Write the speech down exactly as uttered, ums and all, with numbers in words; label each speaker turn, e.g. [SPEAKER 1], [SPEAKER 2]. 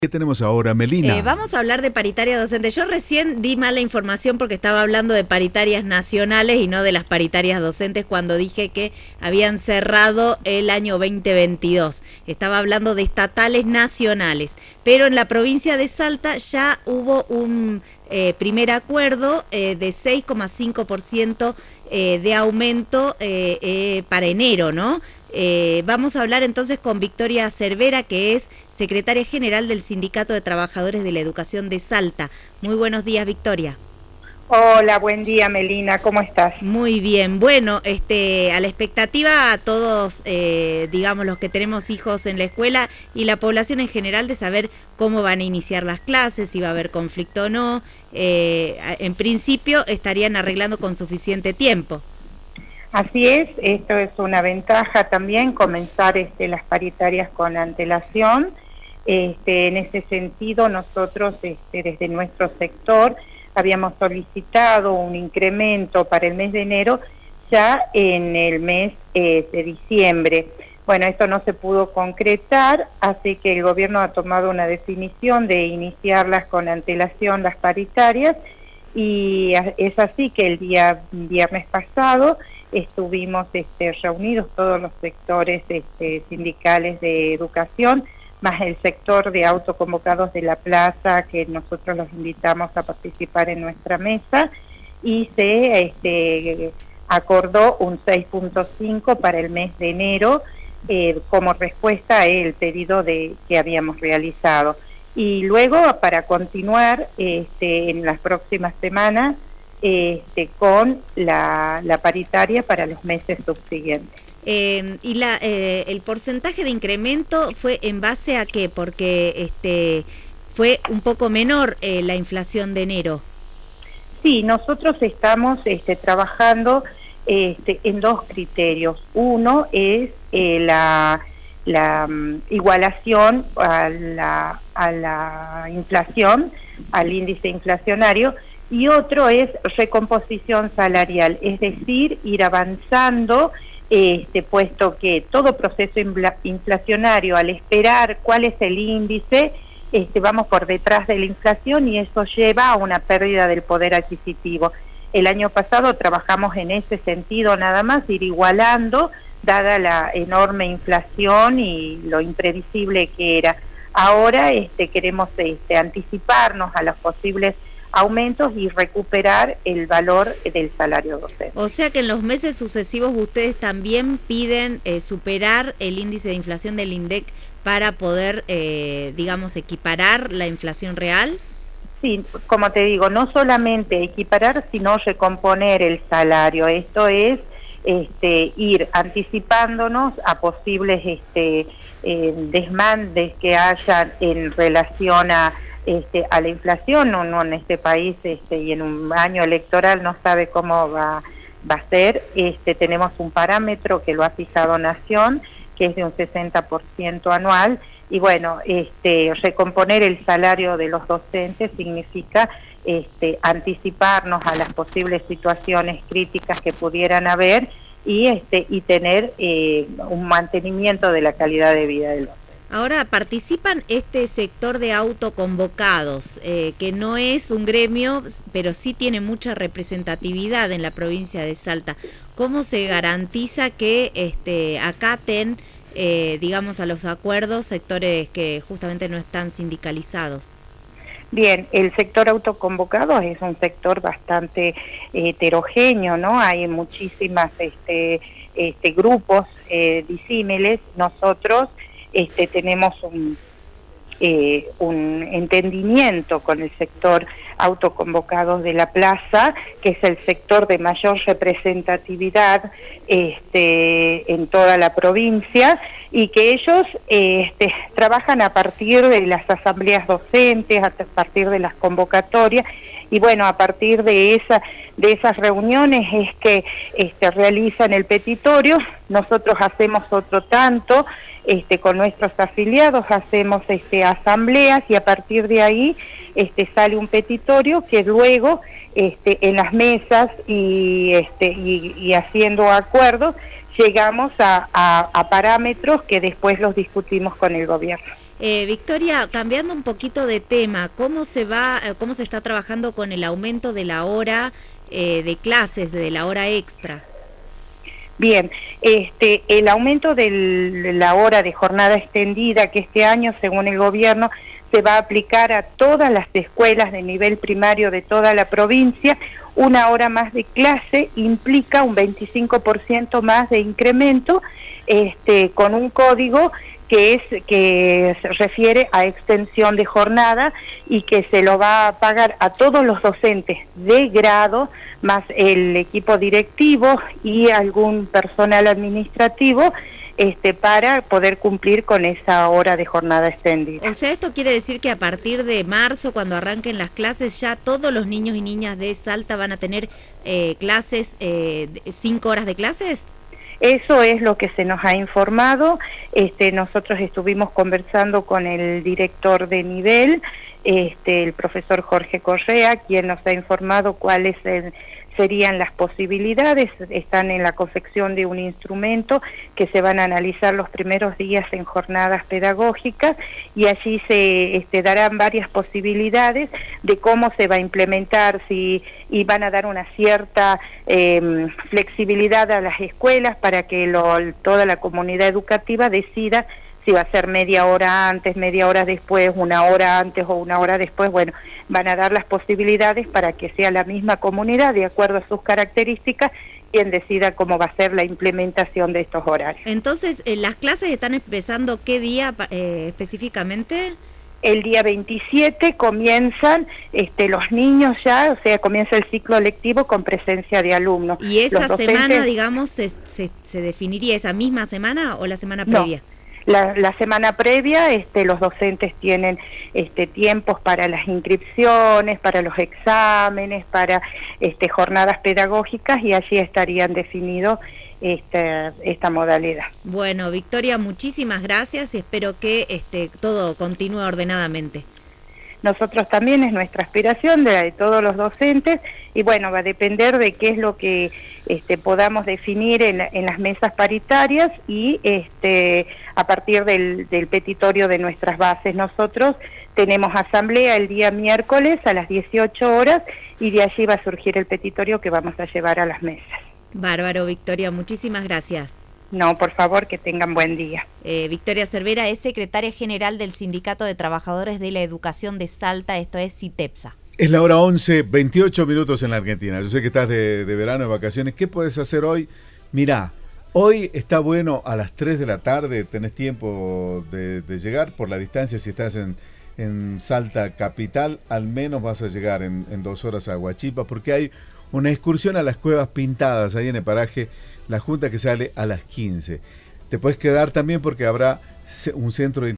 [SPEAKER 1] ¿Qué tenemos ahora, Melina?
[SPEAKER 2] Eh, vamos a hablar de paritaria docente. Yo recién di mala información porque estaba hablando de paritarias nacionales y no de las paritarias docentes cuando dije que habían cerrado el año veinte veintidós. Estaba hablando de estatales nacionales. Pero en la provincia de Salta ya hubo un eh, primer acuerdo eh, de seis coma cinco por ciento eh, de aumento eh, eh, para enero, ¿no? Eh, vamos a hablar entonces con Victoria Cervera, que es secretaria general del Sindicato de Trabajadores de la Educación de Salta. Muy buenos días, Victoria.
[SPEAKER 3] Hola, buen día, Melina, ¿cómo estás?
[SPEAKER 2] Muy bien, bueno, este, a la expectativa a todos, eh, digamos, los que tenemos hijos en la escuela y la población en general de saber cómo van a iniciar las clases, si va a haber conflicto o no. Eh, en principio estarían arreglando con suficiente tiempo.
[SPEAKER 3] Así es, esto es una ventaja también, comenzar este, las paritarias con antelación. Este, en ese sentido, nosotros este, desde nuestro sector habíamos solicitado un incremento para el mes de enero ya en el mes eh, de diciembre. Bueno, esto no se pudo concretar, así que el gobierno ha tomado una definición de iniciarlas con antelación las paritarias, y es así que el día viernes pasado estuvimos este, reunidos todos los sectores este, sindicales de educación, más el sector de autoconvocados de la plaza, que nosotros los invitamos a participar en nuestra mesa, y se este, acordó un seis punto cinco para el mes de enero eh, como respuesta al pedido de, que habíamos realizado. Y luego, para continuar este, en las próximas semanas, Este, con la, la paritaria para los meses subsiguientes.
[SPEAKER 2] Eh, ¿Y la, eh, el porcentaje de incremento fue en base a qué? Porque este, fue un poco menor eh, la inflación de enero.
[SPEAKER 3] Sí, nosotros estamos este, trabajando este, en dos criterios. Uno es eh, la, la um, igualación a la, a la inflación, al índice inflacionario, y otro es recomposición salarial, es decir, ir avanzando, este, puesto que todo proceso inflacionario, al esperar cuál es el índice, este, vamos por detrás de la inflación, y eso lleva a una pérdida del poder adquisitivo. El año pasado trabajamos en ese sentido nada más, ir igualando, dada la enorme inflación y lo imprevisible que era. Ahora este, queremos este, anticiparnos a los posibles aumentos y recuperar el valor del salario docente.
[SPEAKER 2] O sea que en los meses sucesivos ustedes también piden eh, superar el índice de inflación del INDEC para poder, eh, digamos, equiparar la inflación real.
[SPEAKER 3] Sí, como te digo, no solamente equiparar, sino recomponer el salario. Esto es este, ir anticipándonos a posibles este, eh, desmandes que haya en relación a Este, a la inflación. Uno en este país este, y en un año electoral no sabe cómo va, va a ser. Este, tenemos un parámetro que lo ha fijado Nación, que es de un sesenta por ciento anual, y bueno, este, recomponer el salario de los docentes significa este, anticiparnos a las posibles situaciones críticas que pudieran haber, y, este, y tener eh, un mantenimiento de la calidad de vida del docente.
[SPEAKER 2] Ahora, participan este sector de autoconvocados, eh, que no es un gremio, pero sí tiene mucha representatividad en la provincia de Salta. ¿Cómo se garantiza que este, acaten, eh, digamos, a los acuerdos sectores que justamente no están sindicalizados?
[SPEAKER 3] Bien, el sector autoconvocado es un sector bastante heterogéneo, ¿no? Hay muchísimas este, este, grupos eh, disímiles. Nosotros Este, tenemos un, eh, un entendimiento con el sector autoconvocados de la plaza, que es el sector de mayor representatividad este, en toda la provincia, y que ellos este, trabajan a partir de las asambleas docentes, a partir de las convocatorias, y bueno, a partir de esa de esas reuniones es que este, realizan el petitorio. Nosotros hacemos otro tanto este, con nuestros afiliados, hacemos este, asambleas, y a partir de ahí este, sale un petitorio que luego este, en las mesas y, este, y, y haciendo acuerdos llegamos a, a, a parámetros que después los discutimos con el gobierno.
[SPEAKER 2] Eh, Victoria, cambiando un poquito de tema, ¿cómo se va, cómo se está trabajando con el aumento de la hora eh, de clases, de la hora extra?
[SPEAKER 3] Bien, este, el aumento de la hora de jornada extendida que este año, según el gobierno, se va a aplicar a todas las escuelas de nivel primario de toda la provincia. Una hora más de clase implica un veinticinco por ciento más de incremento, este, con un código que es que se refiere a extensión de jornada y que se lo va a pagar a todos los docentes de grado, más el equipo directivo y algún personal administrativo, este, para poder cumplir con esa hora de jornada extendida.
[SPEAKER 2] O sea, esto quiere decir que a partir de marzo, cuando arranquen las clases, ya todos los niños y niñas de Salta van a tener eh, clases, eh, cinco horas de clases.
[SPEAKER 3] Eso es lo que se nos ha informado. Este, nosotros estuvimos conversando con el director de nivel, este, el profesor Jorge Correa, quien nos ha informado cuáles el, serían las posibilidades. Están en la confección de un instrumento que se van a analizar los primeros días en jornadas pedagógicas y allí se este, darán varias posibilidades de cómo se va a implementar, si y van a dar una cierta eh, flexibilidad a las escuelas para que lo, toda la comunidad educativa decida si va a ser media hora antes, media hora después, una hora antes o una hora después. Bueno, van a dar las posibilidades para que sea la misma comunidad, de acuerdo a sus características, quien decida cómo va a ser la implementación de estos horarios.
[SPEAKER 2] Entonces, ¿las clases están empezando qué día eh, específicamente?
[SPEAKER 3] El día veintisiete comienzan este, los niños ya, o sea, comienza el ciclo lectivo con presencia de alumnos.
[SPEAKER 2] ¿Y esa
[SPEAKER 3] docentes,
[SPEAKER 2] semana, digamos, se, se, se definiría esa misma semana o la semana previa?
[SPEAKER 3] No. La, la semana previa este, los docentes tienen este, tiempos para las inscripciones, para los exámenes, para este, jornadas pedagógicas y allí estarían definidos esta, esta modalidad.
[SPEAKER 2] Bueno, Victoria, muchísimas gracias y espero que este, todo continúe ordenadamente.
[SPEAKER 3] Nosotros también es nuestra aspiración, de la de todos los docentes, y bueno, va a depender de qué es lo que este, podamos definir en, en las mesas paritarias y este, a partir del, del petitorio de nuestras bases. Nosotros tenemos asamblea el día miércoles a las dieciocho horas y de allí va a surgir el petitorio que vamos a llevar a las mesas.
[SPEAKER 2] Bárbaro, Victoria, muchísimas gracias.
[SPEAKER 3] No, por favor, que tengan buen día.
[SPEAKER 2] Eh, Victoria Cervera es secretaria general del Sindicato de Trabajadores de la Educación de Salta, esto es SITEPSA.
[SPEAKER 1] Es la hora once, veintiocho minutos en la Argentina. Yo sé que estás de, de verano, de vacaciones. ¿Qué puedes hacer hoy? Mirá, hoy está bueno a las tres de la tarde, tenés tiempo de, de llegar por la distancia. Si estás en, en Salta capital, al menos vas a llegar en, en dos horas a Huachipa, porque hay una excursión a las Cuevas Pintadas, ahí en el paraje La Junta, que sale a las quince. Te puedes quedar también porque habrá un centro de